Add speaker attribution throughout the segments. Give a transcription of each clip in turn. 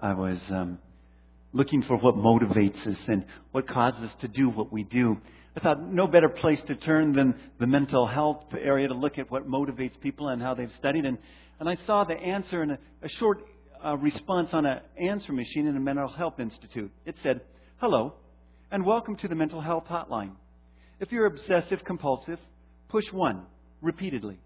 Speaker 1: I was looking for what motivates us and what causes us to do what we do. I thought no better place to turn than the mental health area to look at what motivates people and how they've studied. And I saw the answer in a short response on an answer machine in a mental health institute. It said, "Hello, and welcome to the mental health hotline. If you're obsessive compulsive, push 1 repeatedly.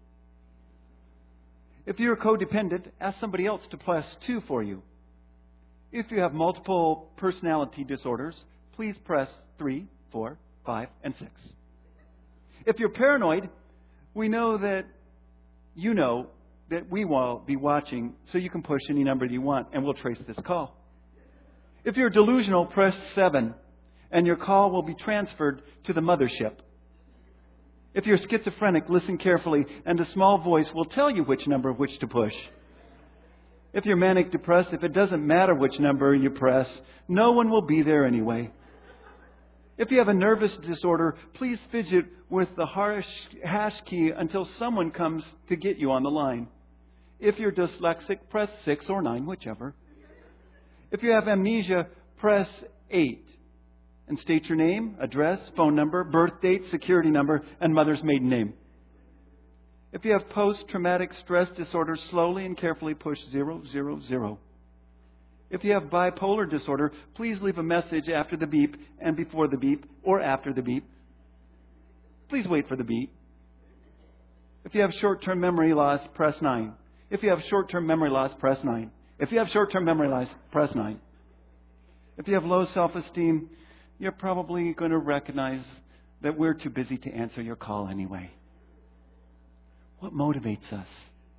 Speaker 1: If you're codependent, ask somebody else to press 2 for you. If you have multiple personality disorders, please press 3, 4, 5, and 6. If you're paranoid, we know that you know that we will be watching, so you can push any number you want, and we'll trace this call. If you're delusional, press 7, and your call will be transferred to the mothership. If you're schizophrenic, listen carefully, and a small voice will tell you which number which to push. If you're manic depressive, it doesn't matter which number you press. No one will be there anyway. If you have a nervous disorder, please fidget with the hash key until someone comes to get you on the line. If you're dyslexic, press 6 or 9, whichever. If you have amnesia, press 8. And state your name, address, phone number, birth date, security number, and mother's maiden name. If you have post-traumatic stress disorder, slowly and carefully push 000. If you have bipolar disorder, please leave a message after the beep and before the beep or after the beep. Please wait for the beep. If you have short-term memory loss, press 9. If you have short-term memory loss, press 9. If you have short-term memory loss, press 9. If you have low self-esteem, you're probably going to recognize that we're too busy to answer your call anyway. What motivates us?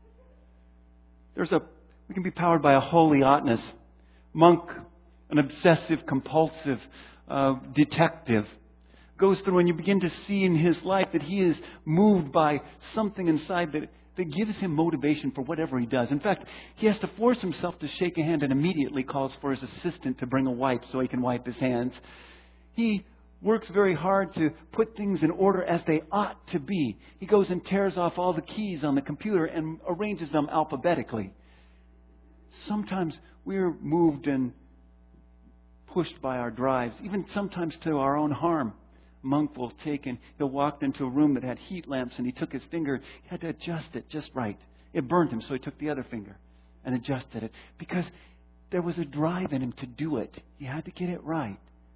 Speaker 1: We can be powered by a holy oughtness. Monk, an obsessive compulsive detective, goes through and you begin to see in his life that he is moved by something inside that gives him motivation for whatever he does. In fact, he has to force himself to shake a hand and immediately calls for his assistant to bring a wipe so he can wipe his hands. He works very hard to put things in order as they ought to be. He goes and tears off all the keys on the computer and arranges them alphabetically. Sometimes we're moved and pushed by our drives, even sometimes to our own harm. Monk will he'll walk into a room that had heat lamps and he took his finger, he had to adjust it just right. It burned him, so he took the other finger and adjusted it because there was a drive in him to do it. He had to get it right.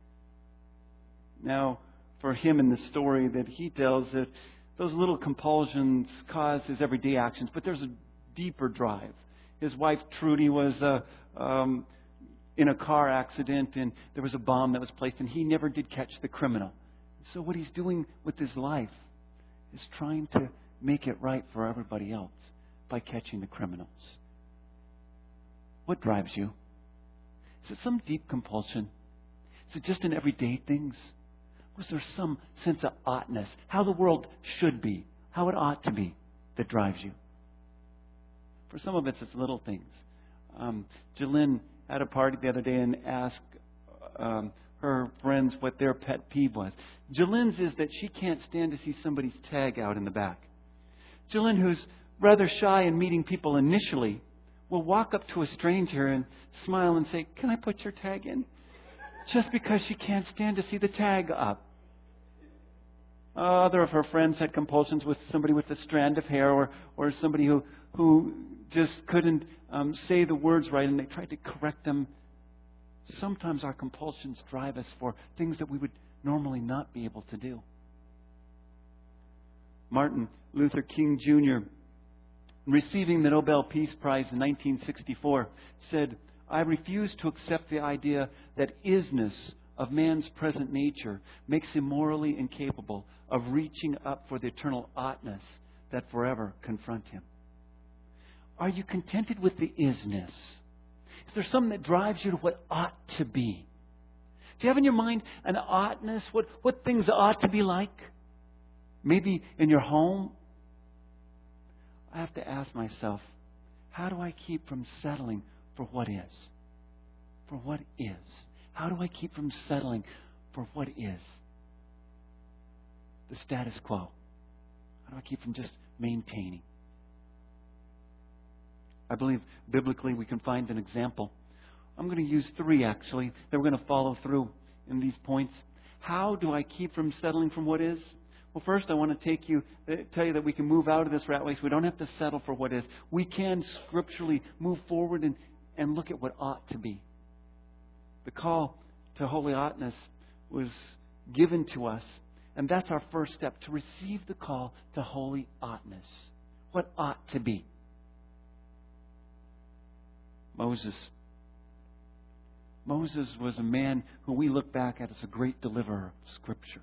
Speaker 1: Now, for him in the story that he tells, that those little compulsions cause his everyday actions, but there's a deeper drive. His wife, Trudy, was in a car accident, and there was a bomb that was placed, and he never did catch the criminal. So what he's doing with his life is trying to make it right for everybody else by catching the criminals. What drives you? Is it some deep compulsion? Is it just in everyday things? Was there some sense of oughtness, how the world should be, how it ought to be, that drives you? For some of us, it's little things. Jalynn had a party the other day and asked her friends what their pet peeve was. Jalynn's is that she can't stand to see somebody's tag out in the back. Jalynn, who's rather shy in meeting people initially, will walk up to a stranger and smile and say, "Can I put your tag in?" Just because she can't stand to see the tag up. Other of her friends had compulsions with somebody with a strand of hair or somebody who just couldn't say the words right, and they tried to correct them. Sometimes our compulsions drive us for things that we would normally not be able to do. Martin Luther King Jr., receiving the Nobel Peace Prize in 1964, said, "I refuse to accept the idea that isness of man's present nature makes him morally incapable of reaching up for the eternal oughtness that forever confront him." Are you contented with the isness? Is there something that drives you to what ought to be? Do you have in your mind an oughtness? What things ought to be like? Maybe in your home? I have to ask myself, how do I keep from settling for what is? For what is? How do I keep from settling for what is? The status quo. How do I keep from just maintaining? I believe biblically we can find an example I'm going to use 3 actually that we're going to follow through in these points. How do I keep from settling from what is? Well, first I want to tell you that we can move out of this rat race. We don't have to settle for what is. We can scripturally move forward and look at what ought to be. The call to holy oughtness was given to us, and that's our first step, to receive the call to holy oughtness. What ought to be? Moses was a man who we look back at as a great deliverer of Scripture.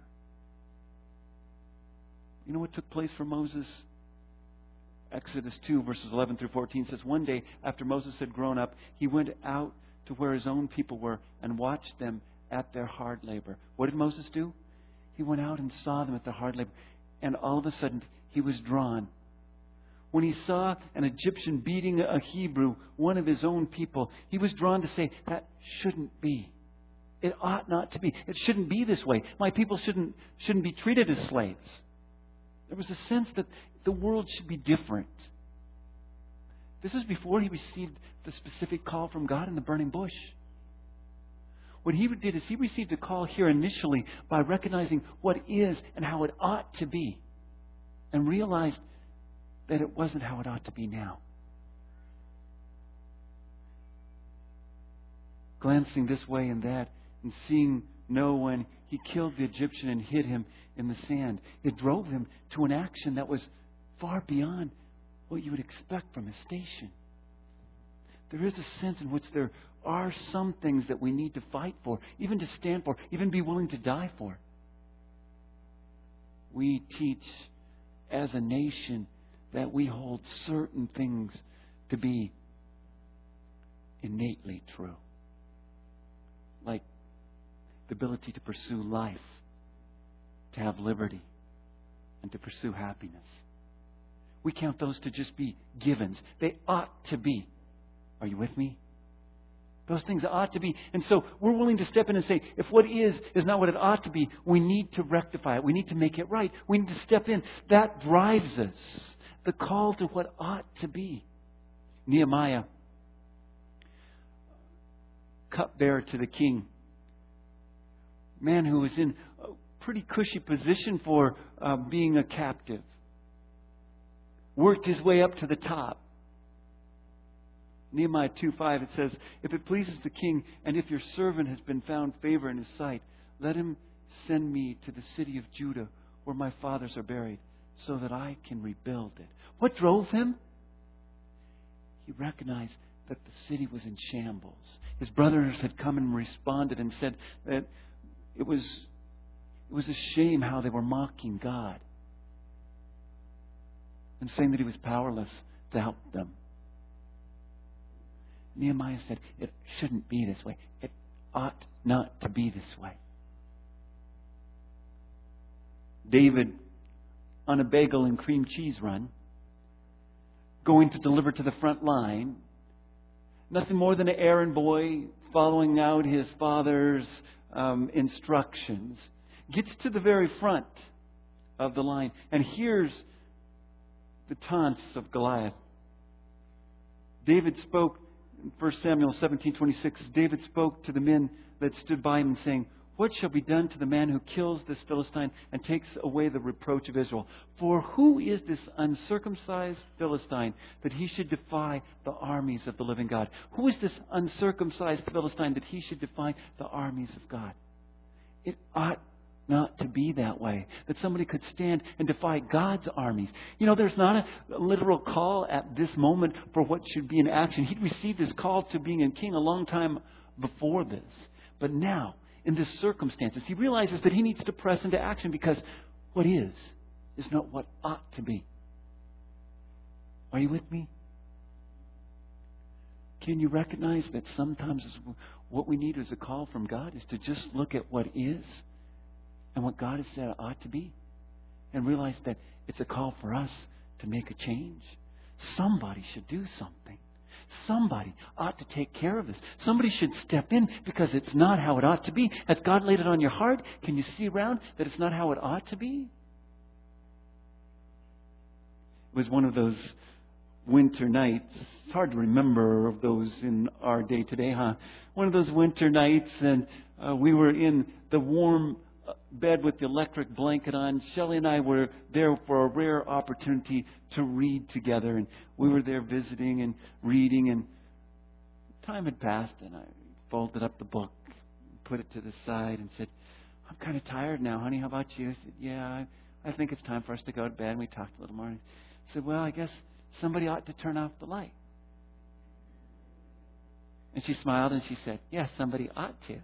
Speaker 1: You know what took place for Moses? Exodus 2, verses 11 through 14 says, one day after Moses had grown up, he went out to where his own people were and watched them at their hard labor. What did Moses do? He went out and saw them at their hard labor. And all of a sudden, he was drawn. When he saw an Egyptian beating a Hebrew, one of his own people, he was drawn to say, that shouldn't be. It ought not to be. It shouldn't be this way. My people shouldn't be treated as slaves. There was a sense that the world should be different. This is before he received the specific call from God in the burning bush. What he did is he received a call here initially by recognizing what is and how it ought to be, and realized that it wasn't how it ought to be now. Glancing this way and that, and seeing Noah when he killed the Egyptian and hid him in the sand, it drove him to an action that was far beyond what you would expect from his station. There is a sense in which there are some things that we need to fight for, even to stand for, even be willing to die for. We teach as a nation that we hold certain things to be innately true, like the ability to pursue life, to have liberty, and to pursue happiness. We count those to just be givens. They ought to be. Are you with me? Those things ought to be. And so we're willing to step in and say, if what is not what it ought to be, we need to rectify it. We need to make it right. We need to step in. That drives us. The call to what ought to be. Nehemiah, cupbearer to the king, man who was in a pretty cushy position for being a captive, worked his way up to the top. Nehemiah 2:5, it says, if it pleases the king, and if your servant has been found favor in his sight, let him send me to the city of Judah where my fathers are buried, so that I can rebuild it. What drove him? He recognized that the city was in shambles. His brothers had come and responded and said that it was a shame how they were mocking God, and saying that he was powerless to help them. Nehemiah said, it shouldn't be this way. It ought not to be this way. David, on a bagel and cream cheese run, going to deliver to the front line, nothing more than an errand boy following out his father's instructions, gets to the very front of the line and hears the taunts of Goliath. David spoke in 1 Samuel 17:26. David spoke to the men that stood by him, saying, what shall be done to the man who kills this Philistine and takes away the reproach of Israel? For who is this uncircumcised Philistine that he should defy the armies of the living God? Who is this uncircumcised Philistine that he should defy the armies of God? It ought not to be that way, that somebody could stand and defy God's armies. You know, there's not a literal call at this moment for what should be in action. He'd received his call to being a king a long time before this. But now, in this circumstances, he realizes that he needs to press into action, because what is not what ought to be. Are you with me? Can you recognize that sometimes what we need as a call from God is to just look at what is and what God has said it ought to be, and realize that it's a call for us to make a change? Somebody should do something. Somebody ought to take care of this. Somebody should step in, because it's not how it ought to be. Has God laid it on your heart? Can you see around that it's not how it ought to be? It was one of those winter nights. It's hard to remember those in our day today, huh? One of those winter nights, and we were in the warm bed with the electric blanket on. Shelley and I were there for a rare opportunity to read together, and we were there visiting and reading, and time had passed, and I folded up the book, put it to the side, and said, I'm kind of tired now, honey. How about you? I said, yeah, I think it's time for us to go to bed. And we talked a little more. I said, well, I guess somebody ought to turn off the light. And she smiled and she said, yes, somebody ought to.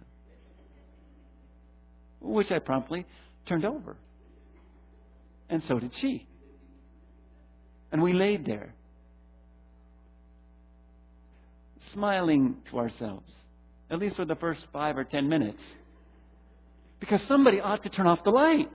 Speaker 1: Which I promptly turned over. And so did she. And we laid there, smiling to ourselves, at least for the first 5 or 10 minutes. Because somebody ought to turn off the light.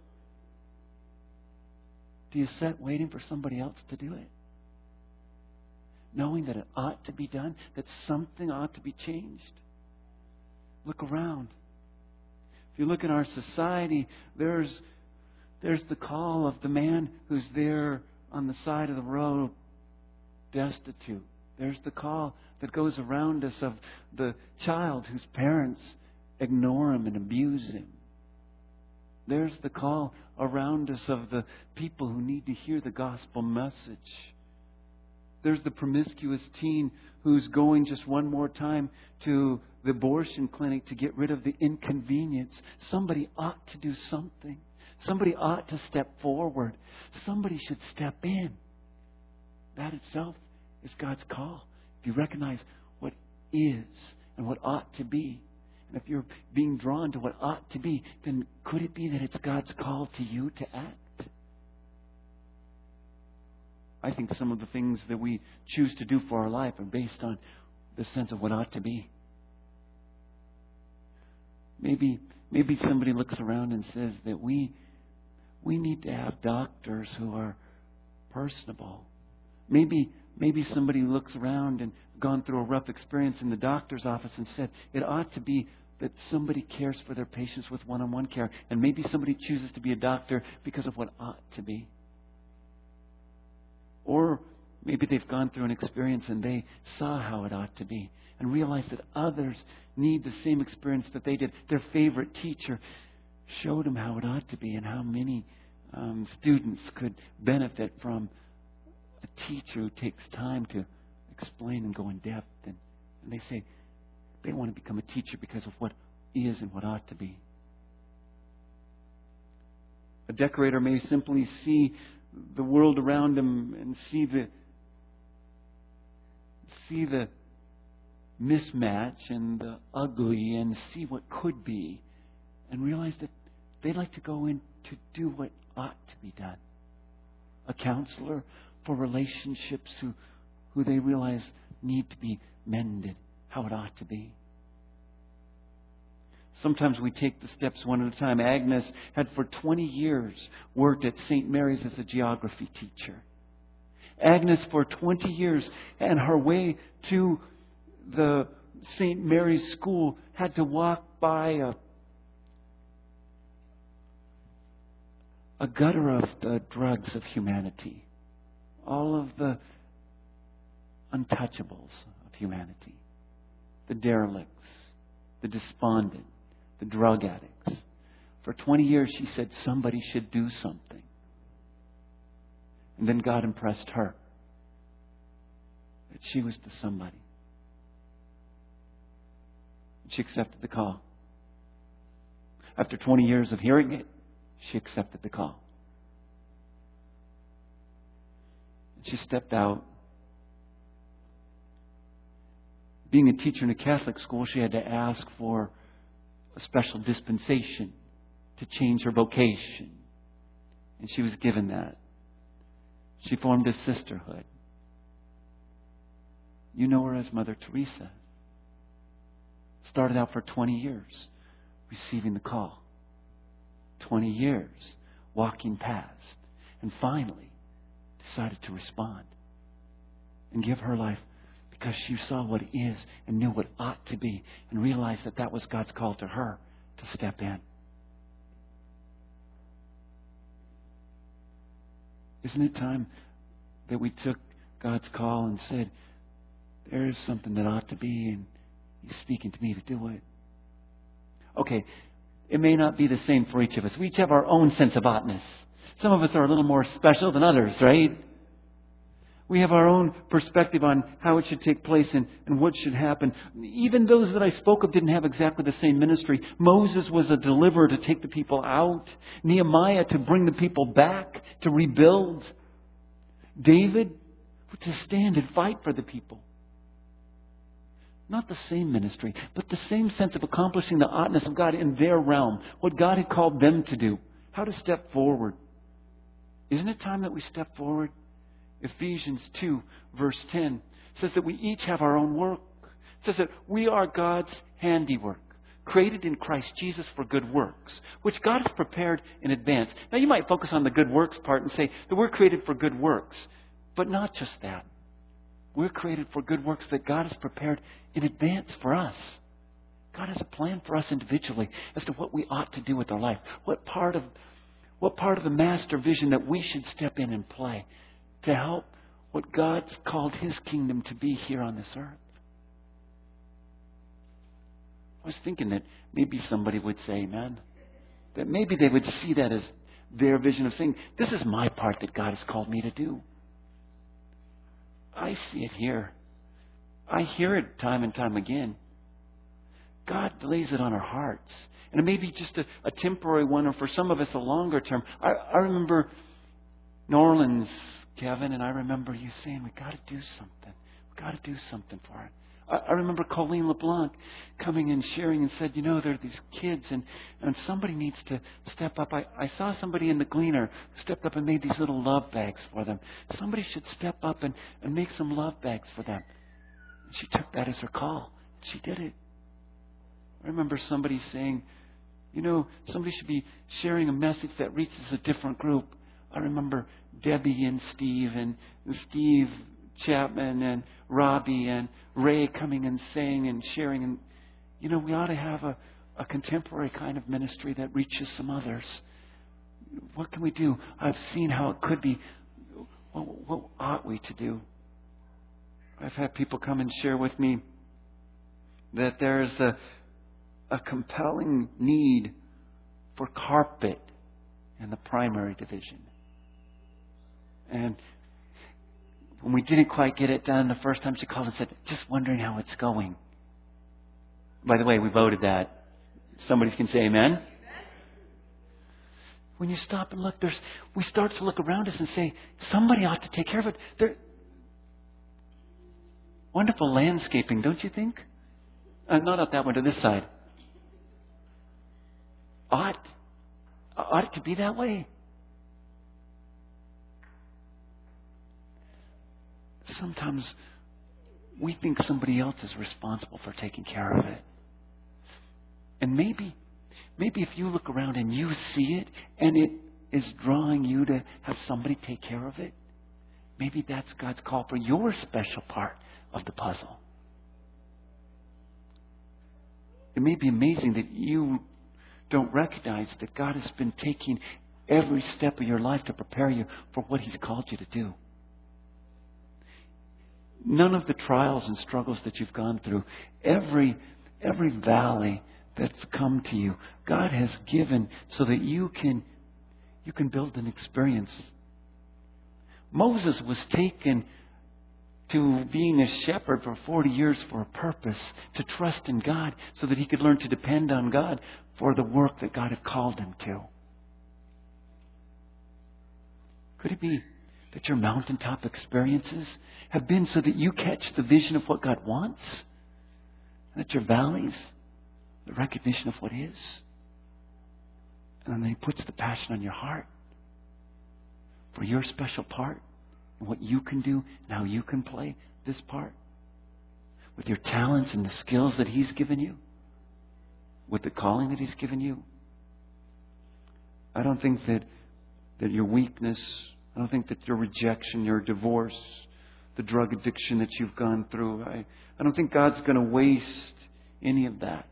Speaker 1: Do you sit waiting for somebody else to do it? Knowing that it ought to be done, that something ought to be changed. Look around. If you look in our society, there's the call of the man who's there on the side of the road, destitute. There's the call that goes around us of the child whose parents ignore him and abuse him. There's the call around us of the people who need to hear the gospel message. There's the promiscuous teen who's going just one more time to the abortion clinic to get rid of the inconvenience. Somebody ought to do something. Somebody ought to step forward. Somebody should step in. That itself is God's call. If you recognize what is and what ought to be, and if you're being drawn to what ought to be, then could it be that it's God's call to you to act? I think some of the things that we choose to do for our life are based on the sense of what ought to be. Maybe somebody looks around and says that we need to have doctors who are personable. Maybe somebody looks around and gone through a rough experience in the doctor's office and said it ought to be that somebody cares for their patients with one-on-one care. And maybe somebody chooses to be a doctor because of what ought to be. Or maybe they've gone through an experience and they saw how it ought to be and realized that others need the same experience that they did. Their favorite teacher showed them how it ought to be, and how many students could benefit from a teacher who takes time to explain and go in depth. And they say they want to become a teacher because of what is and what ought to be. A decorator may simply see the world around him and see the mismatch and the ugly and see what could be and realize that they'd like to go in to do what ought to be done. A counselor for relationships who they realize need to be mended, how it ought to be. Sometimes we take the steps one at a time. Agnes had for 20 years worked at St. Mary's as a geography teacher. Agnes for 20 years, and her way to the St. Mary's school had to walk by a gutter of the dregs of humanity. All of the untouchables of humanity. The derelicts, the despondent, the drug addicts. For 20 years she said somebody should do something. And then God impressed her that she was the somebody. She accepted the call. After 20 years of hearing it, she accepted the call. She stepped out. Being a teacher in a Catholic school, she had to ask for a special dispensation to change her vocation. And she was given that. She formed a sisterhood. You know her as Mother Teresa. Started out for 20 years receiving the call. 20 years walking past. And finally decided to respond and give her life because she saw what is and knew what ought to be and realized that that was God's call to her to step in. Isn't it time that we took God's call and said, there's something that ought to be, and He's speaking to me to do it. Okay, it may not be the same for each of us. We each have our own sense of oughtness. Some of us are a little more special than others, right? We have our own perspective on how it should take place and what should happen. Even those that I spoke of didn't have exactly the same ministry. Moses was a deliverer to take the people out. Nehemiah to bring the people back, to rebuild. David to stand and fight for the people. Not the same ministry, but the same sense of accomplishing the oughtness of God in their realm. What God had called them to do. How to step forward. Isn't it time that we step forward? Ephesians 2, verse 10 says that we each have our own work. It says that we are God's handiwork, created in Christ Jesus for good works, which God has prepared in advance. Now you might focus on the good works part and say that we're created for good works, but not just that. We're created for good works that God has prepared in advance for us. God has a plan for us individually as to what we ought to do with our life. What part of the master vision that we should step in and play to help what God's called His kingdom to be here on this earth. I was thinking that maybe somebody would say, man, that maybe they would see that as their vision of saying, this is my part that God has called me to do. I see it here. I hear it time and time again. God lays it on our hearts. And it may be just a temporary one, or for some of us a longer term. I remember New Orleans, Kevin, and I remember you saying, we got to do something. We got to do something for it. I remember Colleen LeBlanc coming and sharing and said, there are these kids and somebody needs to step up. I saw somebody in the Gleaner who stepped up and made these little love bags for them. Somebody should step up and make some love bags for them. And she took that as her call. She did it. I remember somebody saying, somebody should be sharing a message that reaches a different group. I remember Debbie and Steve Chapman and Robbie and Ray coming and saying and sharing. And, we ought to have a contemporary kind of ministry that reaches some others. What can we do? I've seen how it could be. What ought we to do? I've had people come and share with me that there's a compelling need for carpet in the primary division. And when we didn't quite get it done the first time, she called and said, just wondering how it's going. By the way, we voted that. Somebody can say amen. When you stop and look, we start to look around us and say, somebody ought to take care of it. Wonderful landscaping, don't you think? Not out that one, to this side. Ought it to be that way? Sometimes we think somebody else is responsible for taking care of it. And maybe if you look around and you see it and it is drawing you to have somebody take care of it, maybe that's God's call for your special part of the puzzle. It may be amazing that you don't recognize that God has been taking every step of your life to prepare you for what He's called you to do. None of the trials and struggles that you've gone through, every valley that's come to you, God has given so that you can build an experience. Moses was taken to being a shepherd for 40 years for a purpose, to trust in God so that he could learn to depend on God for the work that God had called him to. Could it be that your mountaintop experiences have been so that you catch the vision of what God wants? And that your valleys, the recognition of what is? And then He puts the passion on your heart for your special part and what you can do and how you can play this part with your talents and the skills that He's given you, with the calling that He's given you. I don't think that your weakness, I don't think that your rejection, your divorce, the drug addiction that you've gone through, I don't think God's going to waste any of that.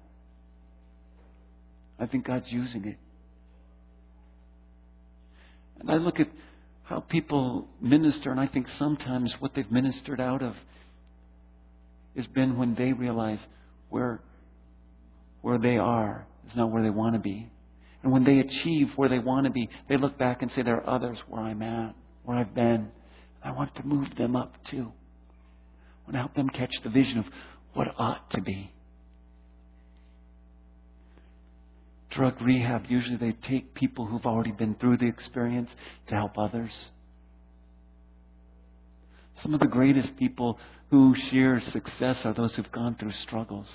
Speaker 1: I think God's using it. And I look at how people minister, and I think sometimes what they've ministered out of has been when they realize where they are is not where they want to be. And when they achieve where they want to be, they look back and say, there are others where I'm at, where I've been. I want to move them up too. I want to help them catch the vision of what ought to be. Drug rehab, usually they take people who've already been through the experience to help others. Some of the greatest people who share success are those who've gone through struggles.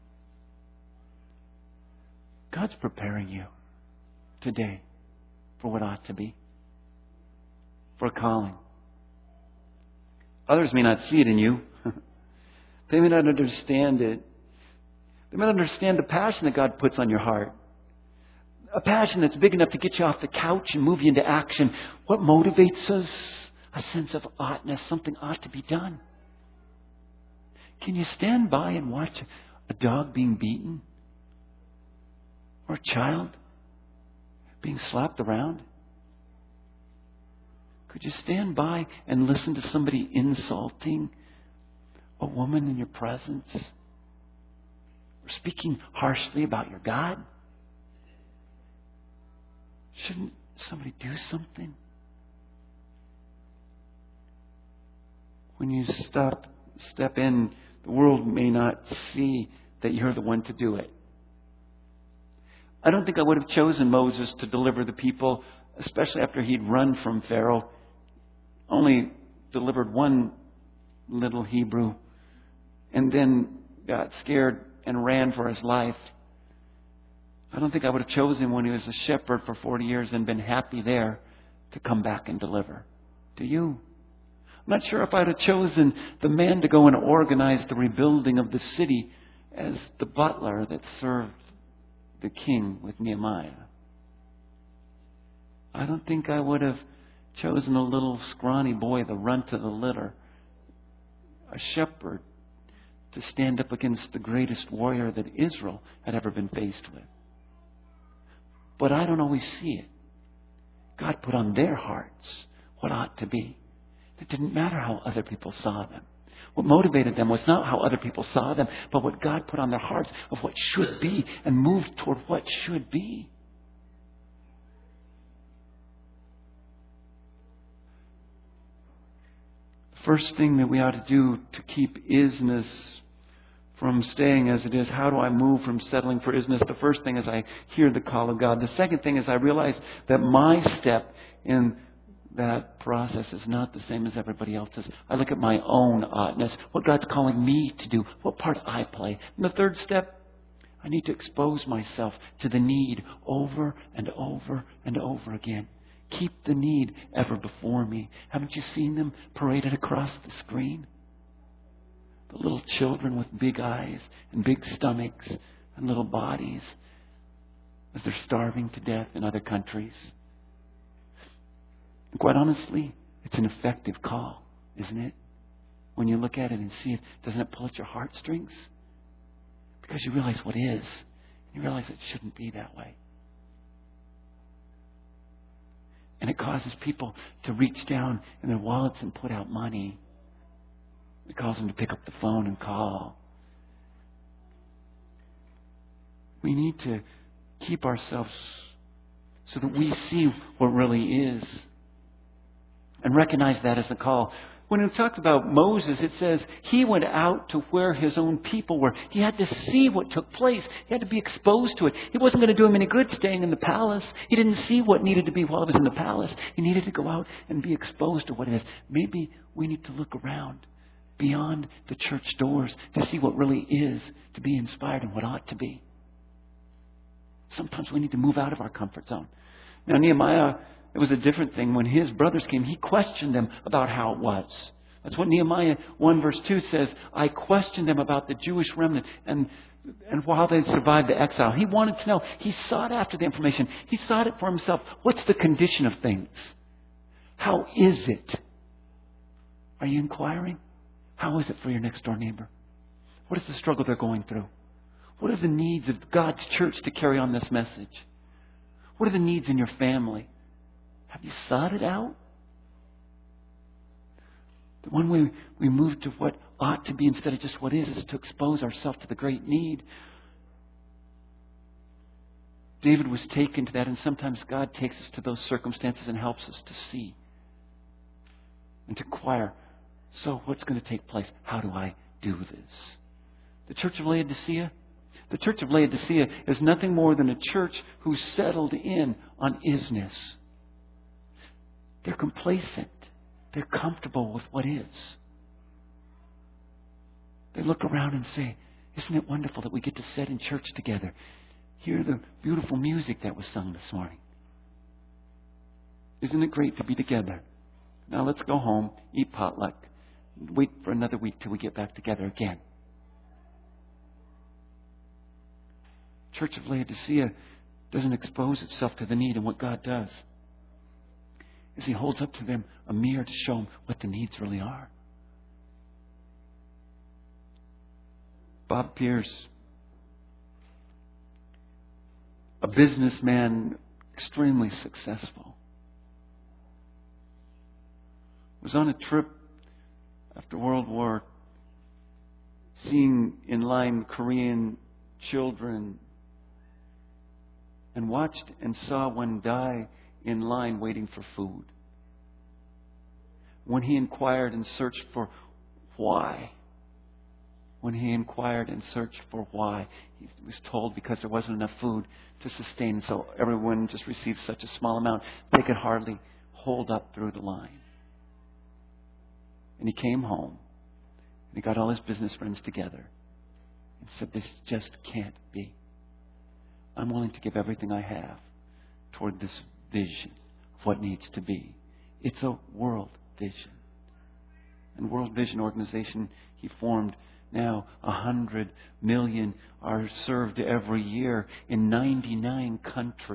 Speaker 1: God's preparing you today for what ought to be, for a calling. Others may not see it in you. They may not understand it. They may not understand the passion that God puts on your heart. A passion that's big enough to get you off the couch and move you into action. What motivates us? A sense of oughtness. Something ought to be done. Can you stand by and watch a dog being beaten? Or a child being slapped around? Could you stand by and listen to somebody insulting a woman in your presence? Or speaking harshly about your God? Shouldn't somebody do something? When you step in, the world may not see that you're the one to do it. I don't think I would have chosen Moses to deliver the people, especially after he'd run from Pharaoh. Only delivered one little Hebrew and then got scared and ran for his life. I don't think I would have chosen when he was a shepherd for 40 years and been happy there to come back and deliver. Do you? I'm not sure if I would have chosen the man to go and organize the rebuilding of the city as the butler that served the king with Nehemiah. I don't think I would have chosen a little scrawny boy, the runt of the litter, a shepherd, to stand up against the greatest warrior that Israel had ever been faced with. But I don't always see it. God put on their hearts what ought to be. It didn't matter how other people saw them. What motivated them was not how other people saw them, but what God put on their hearts of what should be and moved toward what should be. The first thing that we ought to do to keep isness from staying as it is, how do I move from settling for isness? The first thing is I hear the call of God. The second thing is I realize that my step in that process is not the same as everybody else's. I look at my own oughtness, what God's calling me to do, what part I play. And the third step, I need to expose myself to the need over and over and over again. Keep the need ever before me. Haven't you seen them paraded across the screen? The little children with big eyes and big stomachs and little bodies as they're starving to death in other countries. And quite honestly, it's an effective call, isn't it? When you look at it and see it, doesn't it pull at your heartstrings? Because you realize what is. You realize it shouldn't be that way. And it causes people to reach down in their wallets and put out money. It causes them to pick up the phone and call. We need to keep ourselves so that we see what really is and recognize that as a call. When it talks about Moses, it says he went out to where his own people were. He had to see what took place. He had to be exposed to it. It wasn't going to do him any good staying in the palace. He didn't see what needed to be while he was in the palace. He needed to go out and be exposed to what it is. Maybe we need to look around beyond the church doors to see what really is to be inspired and what ought to be. Sometimes we need to move out of our comfort zone. Now, Nehemiah, it was a different thing. When his brothers came, he questioned them about how it was. That's what Nehemiah 1 verse 2 says. I questioned them about the Jewish remnant and while they survived the exile. He wanted to know. He sought after the information. He sought it for himself. What's the condition of things? How is it? Are you inquiring? How is it for your next door neighbor? What is the struggle they're going through? What are the needs of God's church to carry on this message? What are the needs in your family? Have you sought it out? The one way we move to what ought to be instead of just what is to expose ourselves to the great need. David was taken to that, and sometimes God takes us to those circumstances and helps us to see and to inquire. So what's going to take place? How do I do this? The church of Laodicea? The church of Laodicea is nothing more than a church who's settled in on isness. They're complacent. They're comfortable with what is. They look around and say, isn't it wonderful that we get to sit in church together? Hear the beautiful music that was sung this morning. Isn't it great to be together? Now let's go home, eat potluck, wait for another week till we get back together again. Church of Laodicea doesn't expose itself to the need, and what God does is He holds up to them a mirror to show them what the needs really are. Bob Pierce, a businessman extremely successful, was on a trip after World War, seeing in line Korean children, and watched and saw one die in line waiting for food. When he inquired and searched for why, he was told because there wasn't enough food to sustain. So everyone just received such a small amount, they could hardly hold up through the line. And he came home, and he got all his business friends together and said, this just can't be. I'm willing to give everything I have toward this vision of what needs to be. It's a world vision. And World Vision organization he formed, now 100 million are served every year in 99 countries.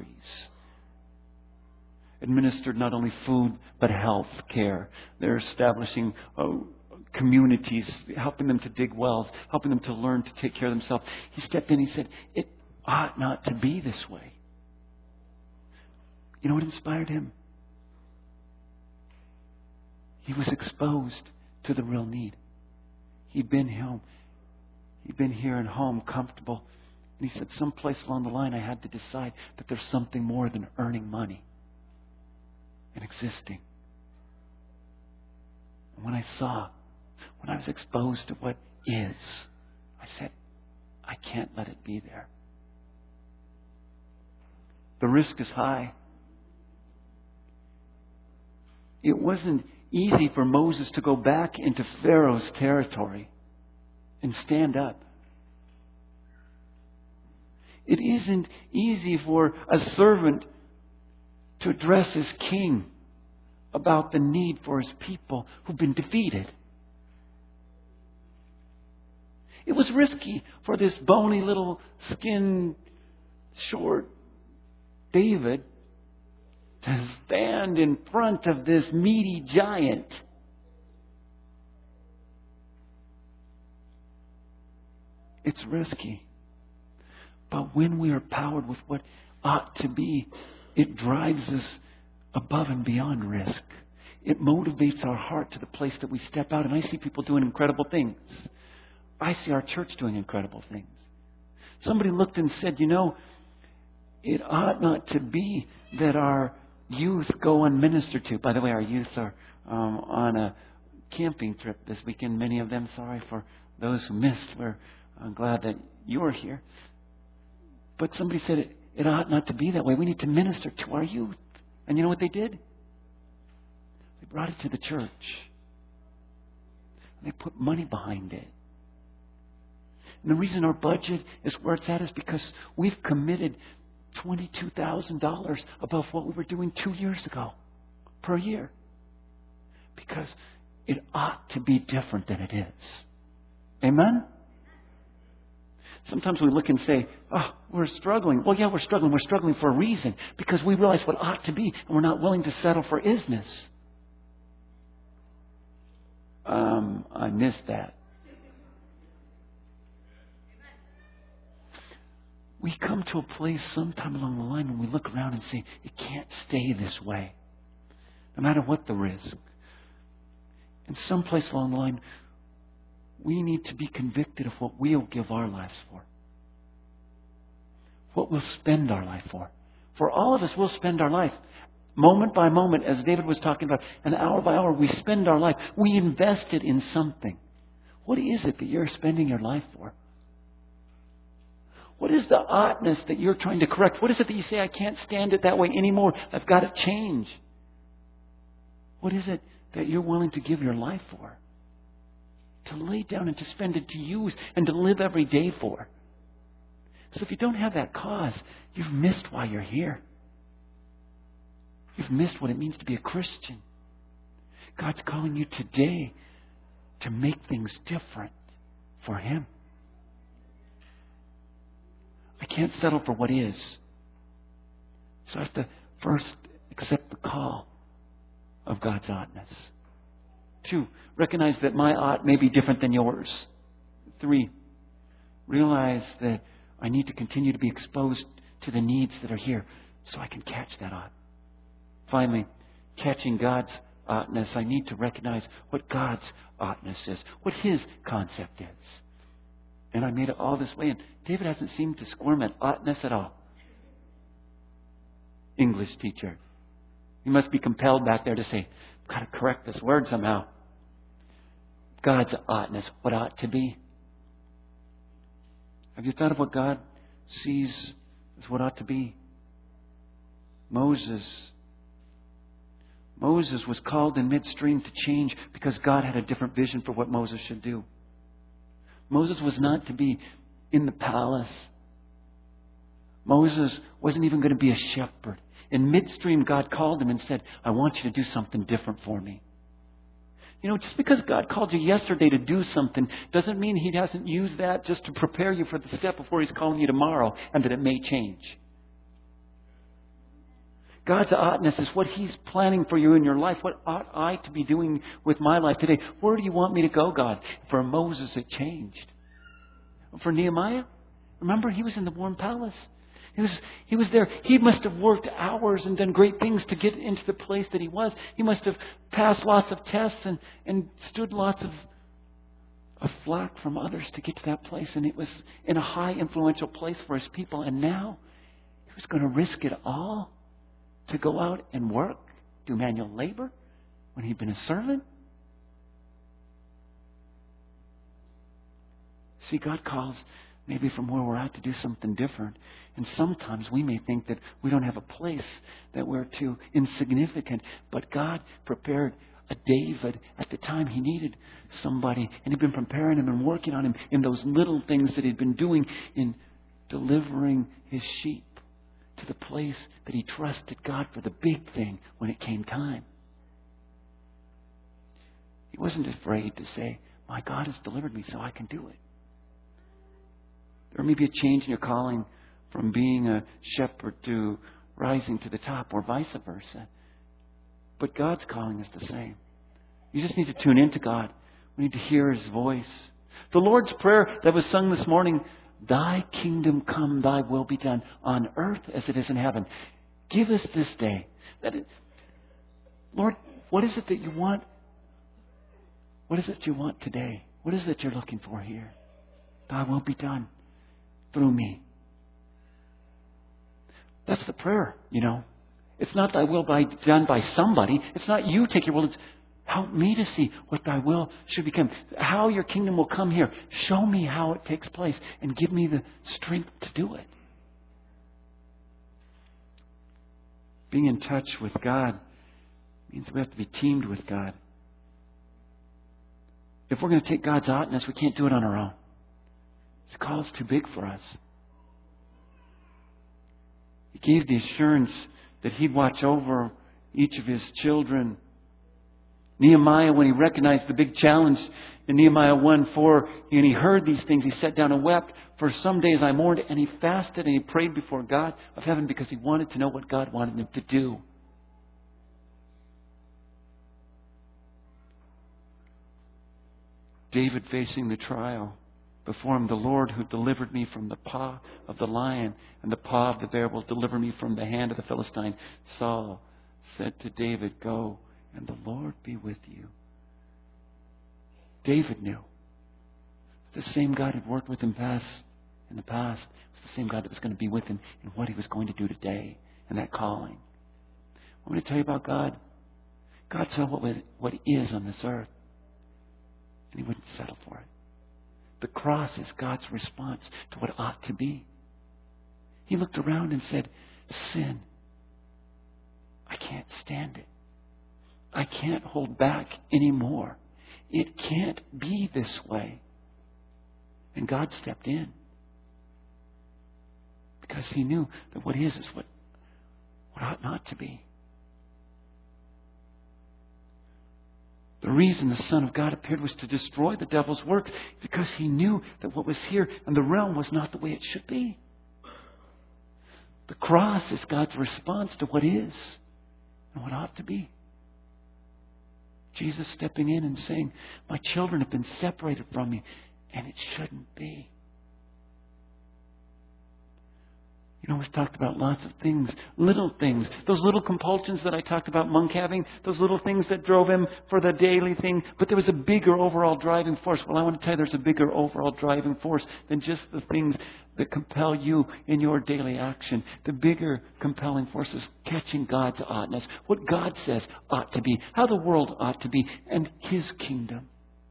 Speaker 1: Administered not only food but health care. They're establishing communities, helping them to dig wells, helping them to learn to take care of themselves. He stepped in and he said, it ought not to be this way. You know what inspired him? He was exposed to the real need. He'd been home. He'd been here and home, comfortable. And he said, someplace along the line I had to decide that there's something more than earning money and existing. And when I was exposed to what is, I said, I can't let it be there. The risk is high. It wasn't easy for Moses to go back into Pharaoh's territory and stand up. It isn't easy for a servant to address his king about the need for his people who've been defeated. It was risky for this bony little skin short David to stand in front of this meaty giant. It's risky. But when we are powered with what ought to be, it drives us above and beyond risk. It motivates our heart to the place that we step out. And I see people doing incredible things. I see our church doing incredible things. Somebody looked and said, it ought not to be that our youth go unministered to. By the way, our youth are on a camping trip this weekend. Many of them, sorry for those who missed. I'm glad that you are here. But somebody said it ought not to be that way. We need to minister to our youth. And you know what they did? They brought it to the church. And they put money behind it. And the reason our budget is where it's at is because we've committed $22,000 above what we were doing 2 years ago per year. Because it ought to be different than it is. Amen? Sometimes we look and say, we're struggling. Well, yeah, we're struggling. We're struggling for a reason. Because we realize what ought to be, and we're not willing to settle for isness. I missed that. We come to a place sometime along the line when we look around and say, it can't stay this way. No matter what the risk. And someplace along the line, we need to be convicted of what we'll give our lives for. What we'll spend our life for. For all of us, we'll spend our life. Moment by moment, as David was talking about, and hour by hour, we spend our life. We invest it in something. What is it that you're spending your life for? What is the oughtness that you're trying to correct? What is it that you say, I can't stand it that way anymore. I've got to change. What is it that you're willing to give your life for? To lay down and to spend it, to use and to live every day for. So if you don't have that cause, you've missed why you're here. You've missed what it means to be a Christian. God's calling you today to make things different for Him. I can't settle for what is. So I have to first accept the call of God's oughtness. 2, recognize that my ought may be different than yours. 3, realize that I need to continue to be exposed to the needs that are here so I can catch that ought. Finally, catching God's oughtness, I need to recognize what God's oughtness is, what His concept is. And I made it all this way, and David hasn't seemed to squirm at oughtness at all. English teacher. He must be compelled back there to say, I've got to correct this word somehow. God's oughtness, what ought to be. Have you thought of what God sees as what ought to be? Moses was called in midstream to change because God had a different vision for what Moses should do. Moses was not to be in the palace. Moses wasn't even going to be a shepherd. In midstream, God called him and said, I want you to do something different for me. You know, just because God called you yesterday to do something doesn't mean He hasn't used that just to prepare you for the step before He's calling you tomorrow and that it may change. God's oughtness is what He's planning for you in your life. What ought I to be doing with my life today? Where do you want me to go, God? For Moses, it changed. For Nehemiah, remember, he was in the warm palace. He was there. He must have worked hours and done great things to get into the place that he was. He must have passed lots of tests and stood lots of flack from others to get to that place. And it was in a high influential place for his people. And now he was going to risk it all to go out and work, do manual labor when he'd been a servant. See, God calls maybe from where we're at to do something different. And sometimes we may think that we don't have a place, that we're too insignificant. But God prepared a David at the time he needed somebody. And He'd been preparing him and working on him in those little things that He'd been doing in delivering His sheep to the place that he trusted God for the big thing when it came time. He wasn't afraid to say, my God has delivered me so I can do it. There may be a change in your calling from being a shepherd to rising to the top or vice versa. But God's calling is the same. You just need to tune into God. We need to hear His voice. The Lord's Prayer that was sung this morning, Thy kingdom come, Thy will be done on earth as it is in heaven. Give us this day. Lord, what is it that you want? What is it you want today? What is it you're looking for here? Thy will be done through me. That's the prayer, you know. It's not Thy will be done by somebody. It's not you take your will. It's help me to see what Thy will should become. How your kingdom will come here. Show me how it takes place and give me the strength to do it. Being in touch with God means we have to be teamed with God. If we're going to take God's oughtness, we can't do it on our own. His call is too big for us. He gave the assurance that He'd watch over each of His children. Nehemiah, when he recognized the big challenge in Nehemiah 1:4, and he heard these things, he sat down and wept. For some days I mourned, and he fasted and he prayed before God of heaven because he wanted to know what God wanted him to do. David facing the trial. Before him, the Lord who delivered me from the paw of the lion and the paw of the bear will deliver me from the hand of the Philistine. Saul said to David, Go, and the Lord be with you. David knew. The same God who'd worked with him in the past was the same God that was going to be with him in what he was going to do today and that calling. I'm going to tell you about God. God saw what is on this earth, and he wouldn't settle for it. The cross is God's response to what ought to be. He looked around and said, sin, I can't stand it. I can't hold back anymore. It can't be this way. And God stepped in. Because he knew that what is what ought not to be. The reason the Son of God appeared was to destroy the devil's works, because he knew that what was here in the realm was not the way it should be. The cross is God's response to what is and what ought to be. Jesus stepping in and saying, my children have been separated from me, and it shouldn't be. You know, we've talked about lots of things, little things. Those little compulsions that I talked about Monk having, those little things that drove him for the daily thing. But there was a bigger overall driving force. Well, I want to tell you there's a bigger overall driving force than just the things that compel you in your daily action. The bigger compelling force is catching God's oughtness, what God says ought to be, how the world ought to be, and His kingdom.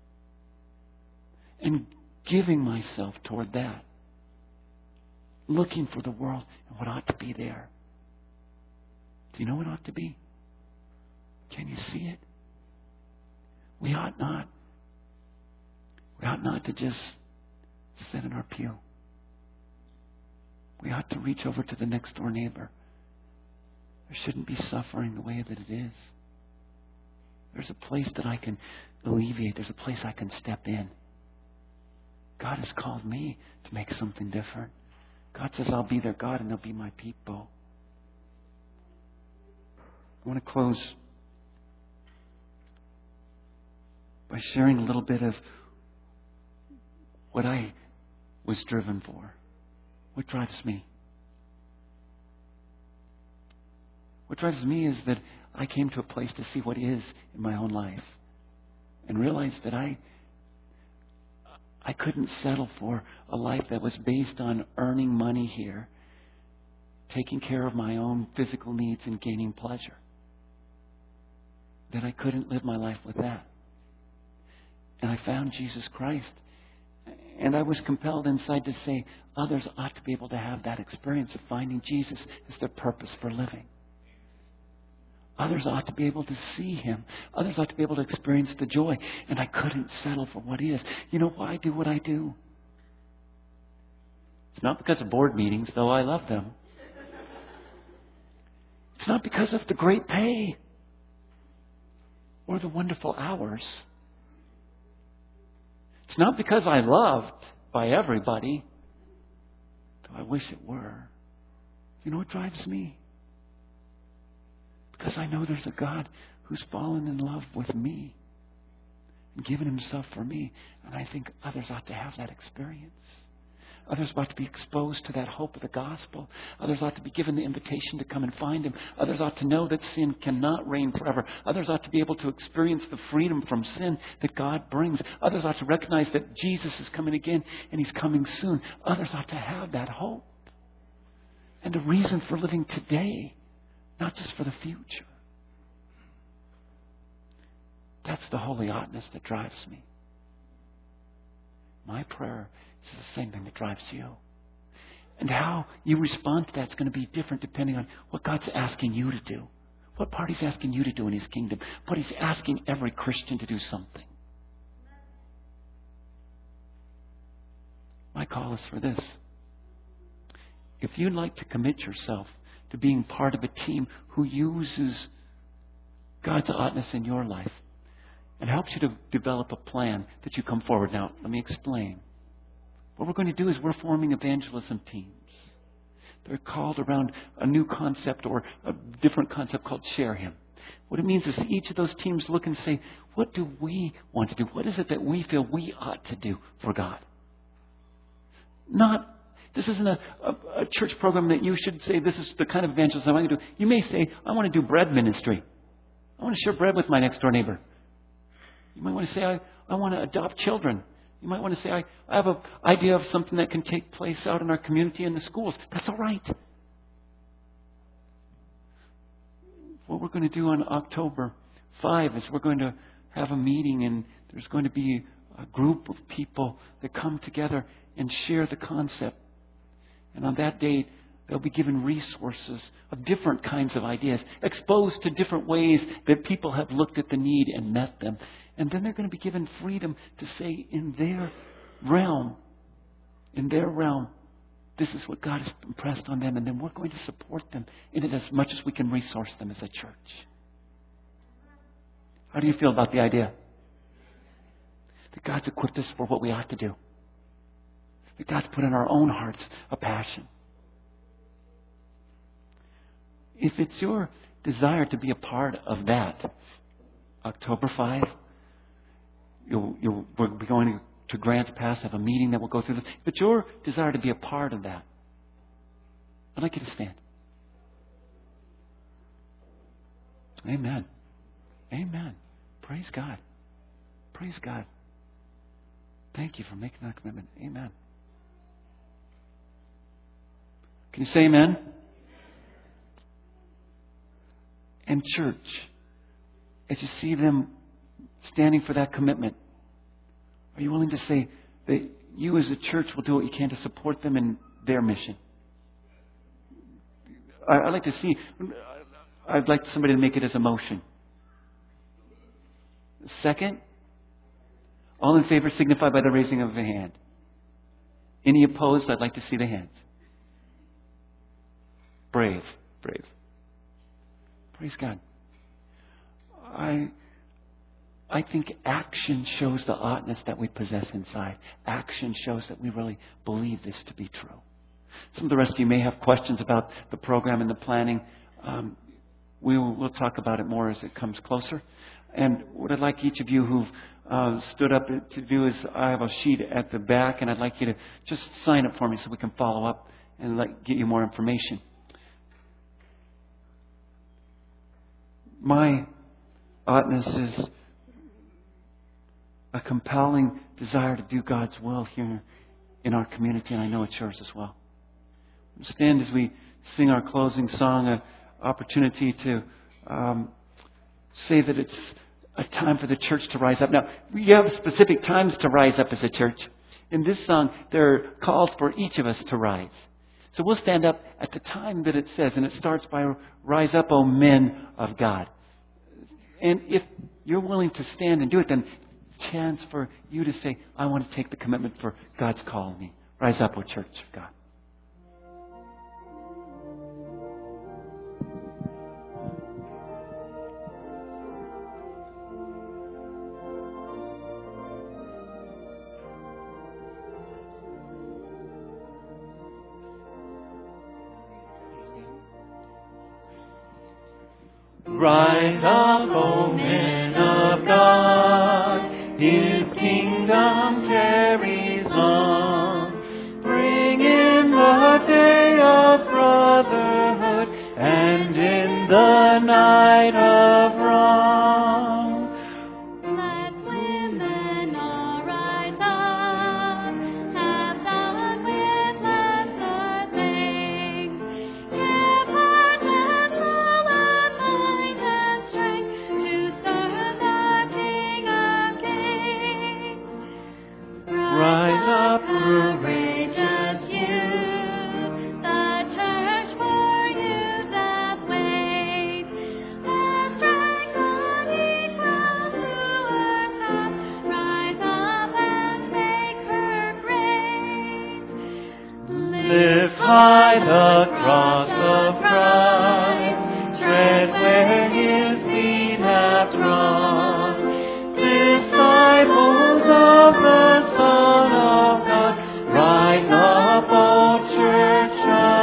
Speaker 1: And giving myself toward that. Looking for the world and what ought to be there. Do you know what ought to be? Can you see it? We ought not. We ought not to just sit in our pew. We ought to reach over to the next door neighbor. There shouldn't be suffering the way that it is. There's a place that I can alleviate. There's a place I can step in. God has called me to make something different. God says, I'll be their God and they'll be my people. I want to close by sharing a little bit of what I was driven for. What drives me? What drives me is that I came to a place to see what is in my own life and realized that I couldn't settle for a life that was based on earning money here, taking care of my own physical needs and gaining pleasure. That I couldn't live my life with that. And I found Jesus Christ. And I was compelled inside to say, others ought to be able to have that experience of finding Jesus as their purpose for living. Others ought to be able to see Him. Others ought to be able to experience the joy. And I couldn't settle for what is. You know why I do what I do? It's not because of board meetings, though I love them. It's not because of the great pay or the wonderful hours. It's not because I'm loved by everybody, though I wish it were. You know what drives me? Because I know there's a God who's fallen in love with me and given Himself for me. And I think others ought to have that experience. Others ought to be exposed to that hope of the gospel. Others ought to be given the invitation to come and find Him. Others ought to know that sin cannot reign forever. Others ought to be able to experience the freedom from sin that God brings. Others ought to recognize that Jesus is coming again and He's coming soon. Others ought to have that hope and a reason for living today. Not just for the future. That's the holy oughtness that drives me. My prayer is the same thing that drives you. And how you respond to that is going to be different depending on what God's asking you to do. What part He's asking you to do in His kingdom. But He's asking every Christian to do something. My call is for this. If you'd like to commit yourself to being part of a team who uses God's oughtness in your life and helps you to develop a plan that you come forward. Now, let me explain. What we're going to do is we're forming evangelism teams. They're called around a new concept or a different concept called Share Him. What it means is each of those teams look and say, what do we want to do? What is it that we feel we ought to do for God? This isn't a church program that you should say, this is the kind of evangelism I want to do. You may say, I want to do bread ministry. I want to share bread with my next door neighbor. You might want to say, I want to adopt children. You might want to say, I have an idea of something that can take place out in our community and the schools. That's all right. What we're going to do on October 5 is we're going to have a meeting, and there's going to be a group of people that come together and share the concept. And on that date, they'll be given resources of different kinds of ideas, exposed to different ways that people have looked at the need and met them. And then they're going to be given freedom to say in their realm, this is what God has impressed on them. And then we're going to support them in it as much as we can resource them as a church. How do you feel about the idea? That God's equipped us for what we ought to do. That God's put in our own hearts a passion. If it's your desire to be a part of that, October 5, we'll be going to Grants Pass, have a meeting that will go through this. If it's your desire to be a part of that, I'd like you to stand. Amen. Amen. Praise God. Praise God. Thank you for making that commitment. Amen. Can you say amen? And church, as you see them standing for that commitment, are you willing to say that you as a church will do what you can to support them in their mission? I'd like somebody to make it as a motion. Second, all in favor signify by the raising of a hand. Any opposed? I'd like to see the hands. Brave. Praise God. I think action shows the oughtness that we possess inside. Action shows that we really believe this to be true. Some of the rest of you may have questions about the program and the planning. We'll talk about it more as it comes closer. And what I'd like each of you who've stood up to do is I have a sheet at the back, and I'd like you to just sign up for me so we can follow up and get you more information. My oughtness is a compelling desire to do God's will here in our community, and I know it's yours as well. Stand as we sing our closing song, an opportunity to say that it's a time for the church to rise up. Now, we have specific times to rise up as a church. In this song, there are calls for each of us to rise. So we'll stand up at the time that it says, and it starts by rise up, O men of God. And if you're willing to stand and do it, then chance for you to say, I want to take the commitment for God's call on me. Rise up, O church of God. Rise up, O men of God, His kingdom tarries on. Bring in the day of brotherhood and in the night of wrong. Let women arise up, have done with lesser things. Give heart and soul and mind and strength to serve the King of Kings. Rise up, courageous youth, the church for you that waits. Let strength unequal to her task, rise up and make her great. Lift high the cross of Christ, tread where His feet have trod. Disciples of the Son of God, rise up, O Church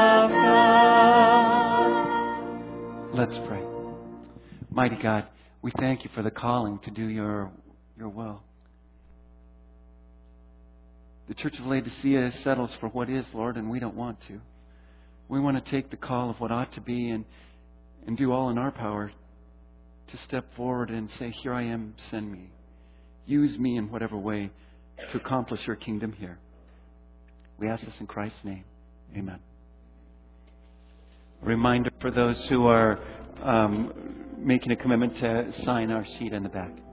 Speaker 1: of God. Let's pray. Mighty God, we thank you for the calling to do your will. The Church of Laodicea settles for what is, Lord, and we don't want to. We want to take the call of what ought to be and do all in our power to step forward and say, here I am, send me. Use me in whatever way to accomplish your kingdom here. We ask this in Christ's name. Amen. A reminder for those who are making a commitment to sign our sheet in the back.